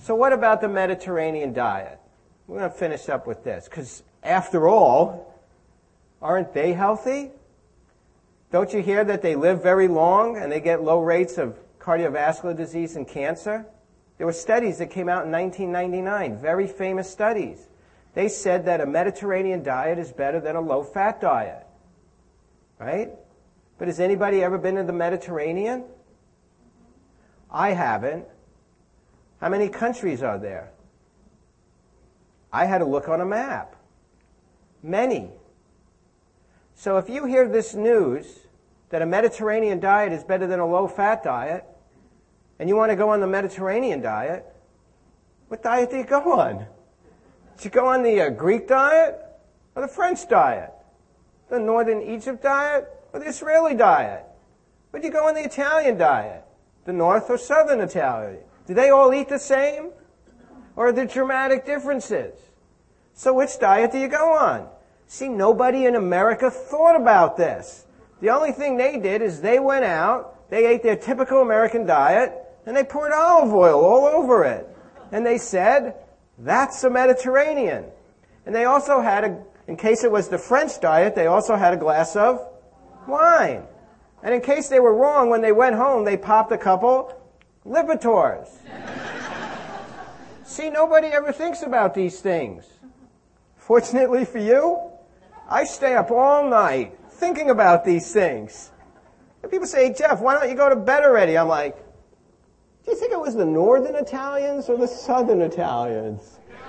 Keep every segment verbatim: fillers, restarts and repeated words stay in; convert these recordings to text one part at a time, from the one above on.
So what about the Mediterranean diet? We're going to finish up with this, because after all, aren't they healthy? Don't you hear that they live very long and they get low rates of cardiovascular disease and cancer? There were studies that came out in nineteen ninety-nine, very famous studies. They said that a Mediterranean diet is better than a low-fat diet, right? But has anybody ever been to the Mediterranean? I haven't. How many countries are there? I had to look on a map. Many. So if you hear this news that a Mediterranean diet is better than a low-fat diet, and you want to go on the Mediterranean diet, what diet do you go on? Do you go on the uh, Greek diet or the French diet? The Northern Egypt diet or the Israeli diet? Would you go on the Italian diet? The North or Southern Italian? Do they all eat the same? Or are there dramatic differences? So which diet do you go on? See, nobody in America thought about this. The only thing they did is they went out, they ate their typical American diet, and they poured olive oil all over it. And they said, that's a Mediterranean. And they also had, a, in case it was the French diet, they also had a glass of wine. And in case they were wrong, when they went home, they popped a couple Liberators. See, nobody ever thinks about these things. Fortunately for you, I stay up all night thinking about these things. And people say, hey, Jeff, why don't you go to bed already? I'm like, do you think it was the Northern Italians or the Southern Italians?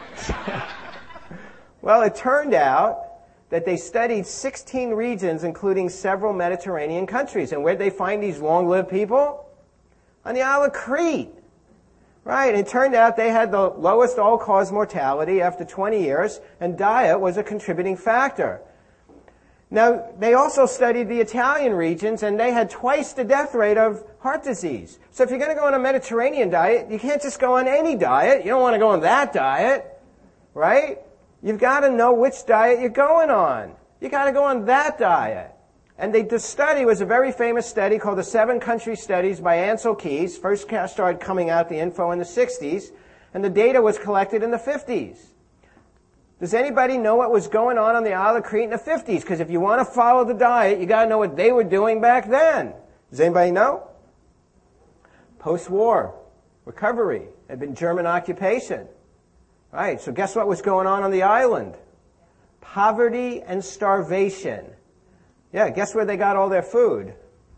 Well, it turned out that they studied sixteen regions, including several Mediterranean countries. And where'd they find these long-lived people? On the Isle of Crete. Right, it turned out they had the lowest all-cause mortality after twenty years, and diet was a contributing factor. Now, they also studied the Italian regions, and they had twice the death rate of heart disease. So if you're going to go on a Mediterranean diet, you can't just go on any diet. You don't want to go on that diet, right? You've got to know which diet you're going on. You got to go on that diet. And they, the study was a very famous study called the Seven Country Studies by Ansel Keys. First started coming out the info in the sixties, and the data was collected in the fifties. Does anybody know what was going on on the Isle of Crete in the fifties? Because if you want to follow the diet, you got to know what they were doing back then. Does anybody know? Post-war recovery had been German occupation. Right, so guess what was going on on the island? Poverty and starvation. Yeah, guess where they got all their food?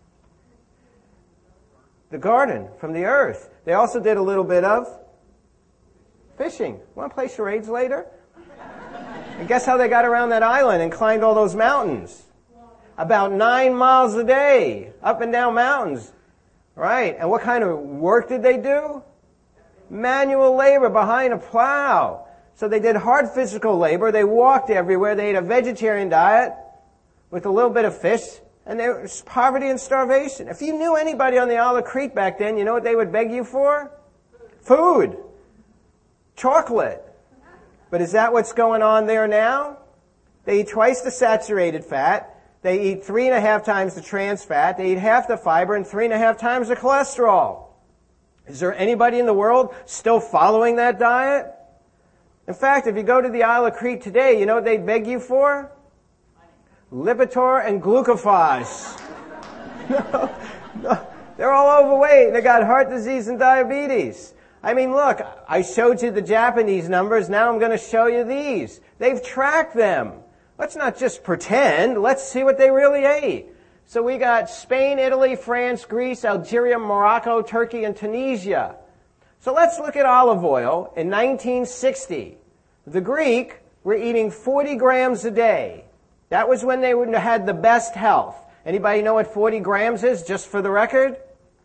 The garden, from the earth. They also did a little bit of fishing. Want to play charades later? And guess how they got around that island and climbed all those mountains? About nine miles a day, up and down mountains. Right, and what kind of work did they do? Manual labor behind a plow. So they did hard physical labor. They walked everywhere. They ate a vegetarian diet with a little bit of fish, and there was poverty and starvation. If you knew anybody on the Isle of Crete back then, you know what they would beg you for? Food. Chocolate. But is that what's going on there now? They eat twice the saturated fat. They eat three and a half times the trans fat. They eat half the fiber and three and a half times the cholesterol. Is there anybody in the world still following that diet? In fact, if you go to the Isle of Crete today, you know what they'd beg you for? Lipitor and glucophage. no, no, they're all overweight. They got heart disease and diabetes. I mean, look, I showed you the Japanese numbers. Now I'm going to show you these. They've tracked them. Let's not just pretend. Let's see what they really ate. So we got Spain, Italy, France, Greece, Algeria, Morocco, Turkey, and Tunisia. So let's look at olive oil in nineteen sixty. The Greek were eating forty grams a day. That was when they had the best health. Anybody know what forty grams is, just for the record?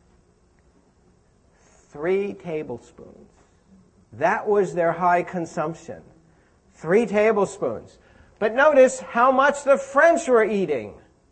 Three tablespoons. That was their high consumption. Three tablespoons. But notice how much the French were eating.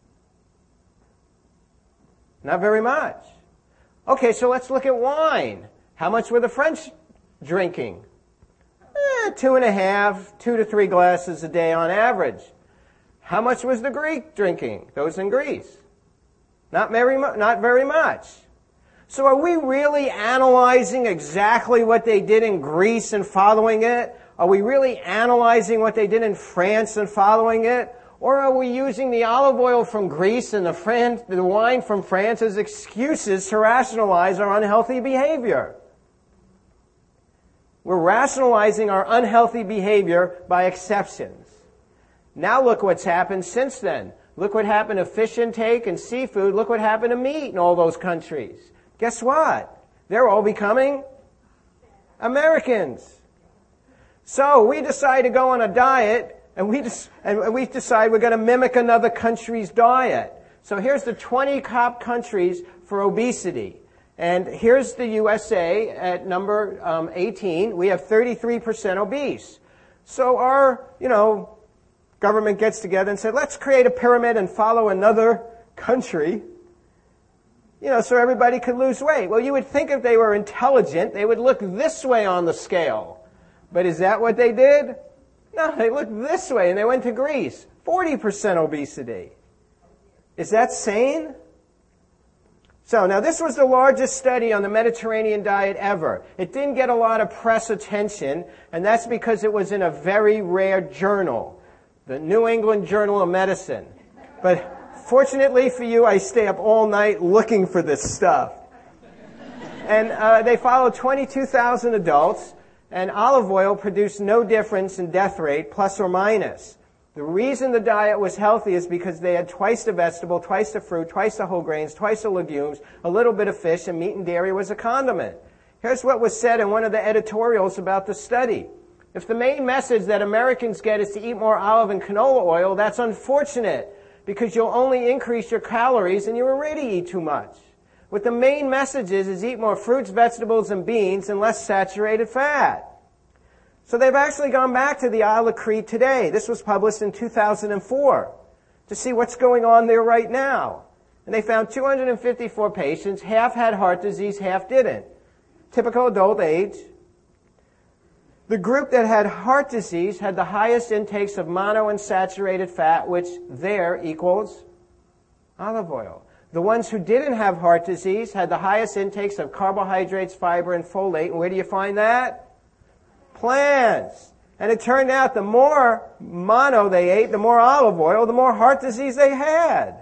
Not very much. Okay, so let's look at wine. How much were the French drinking? Eh, two and a half, two to three glasses a day on average. How much was the Greek drinking? Those in Greece? Not very, mu- not very much. So are we really analyzing exactly what they did in Greece and following it? Are we really analyzing what they did in France and following it? Or are we using the olive oil from Greece and the, Fran- the wine from France as excuses to rationalize our unhealthy behavior? We're rationalizing our unhealthy behavior by exceptions. Now look what's happened since then. Look what happened to fish intake and seafood. Look what happened to meat in all those countries. Guess what? They're all becoming Americans. So we decide to go on a diet, and we des- and we decide we're going to mimic another country's diet. So here's the twenty top countries for obesity. And here's the U S A at number um, eighteen. We have thirty-three percent obese. So our, you know, government gets together and said, let's create a pyramid and follow another country, you know, so everybody could lose weight. Well, you would think if they were intelligent, they would look this way on the scale. But is that what they did? No, they looked this way, and they went to Greece. forty percent obesity. Is that sane? So now this was the largest study on the Mediterranean diet ever. It didn't get a lot of press attention, and that's because it was in a very rare journal, the New England Journal of Medicine. But fortunately for you, I stay up all night looking for this stuff. And uh, they followed twenty-two thousand adults, and olive oil produced no difference in death rate, plus or minus. The reason the diet was healthy is because they had twice the vegetable, twice the fruit, twice the whole grains, twice the legumes, a little bit of fish, and meat and dairy was a condiment. Here's what was said in one of the editorials about the study. If the main message that Americans get is to eat more olive and canola oil, that's unfortunate, because you'll only increase your calories and you already eat too much. What the main message is, is eat more fruits, vegetables, and beans and less saturated fat. So they've actually gone back to the Isle of Crete today. This was published in two thousand four to see what's going on there right now. And they found two hundred fifty-four patients. Half had heart disease, half didn't. Typical adult age. The group that had heart disease had the highest intakes of monounsaturated fat, which there equals olive oil. The ones who didn't have heart disease had the highest intakes of carbohydrates, fiber, and folate. And where do you find that? Plants. And it turned out the more mono they ate, the more olive oil, the more heart disease they had.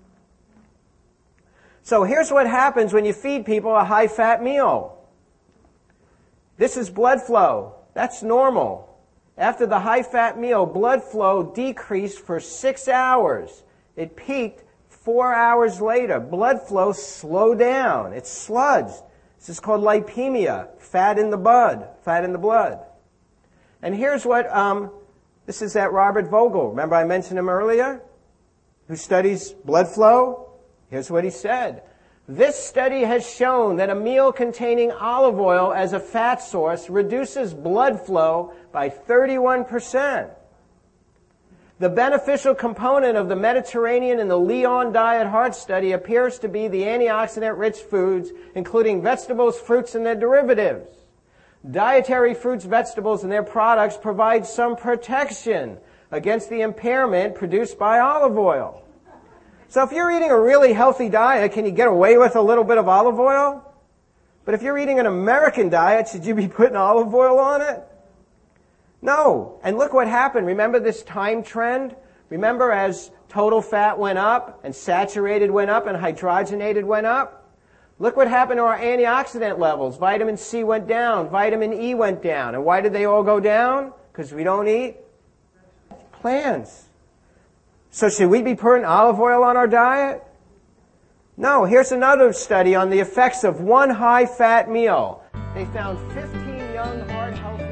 So here's what happens when you feed people a high-fat meal. This is blood flow. That's normal. After the high-fat meal, blood flow decreased for six hours. It peaked four hours later. Blood flow slowed down. It sludged. This is called lipemia, fat in the blood, fat in the blood. And here's what, um, this is that Robert Vogel. Remember I mentioned him earlier? Who studies blood flow? Here's what he said. This study has shown that a meal containing olive oil as a fat source reduces blood flow by thirty-one percent. The beneficial component of the Mediterranean and the Lyon Diet Heart Study appears to be the antioxidant-rich foods, including vegetables, fruits, and their derivatives. Dietary fruits, vegetables, and their products provide some protection against the impairment produced by olive oil. So if you're eating a really healthy diet, can you get away with a little bit of olive oil? But if you're eating an American diet, should you be putting olive oil on it? No. And look what happened. Remember this time trend? Remember as total fat went up and saturated went up and hydrogenated went up? Look what happened to our antioxidant levels. Vitamin C went down. Vitamin E went down. And why did they all go down? Because we don't eat plants. So should we be putting olive oil on our diet? No. Here's another study on the effects of one high-fat meal. They found fifteen young, heart healthy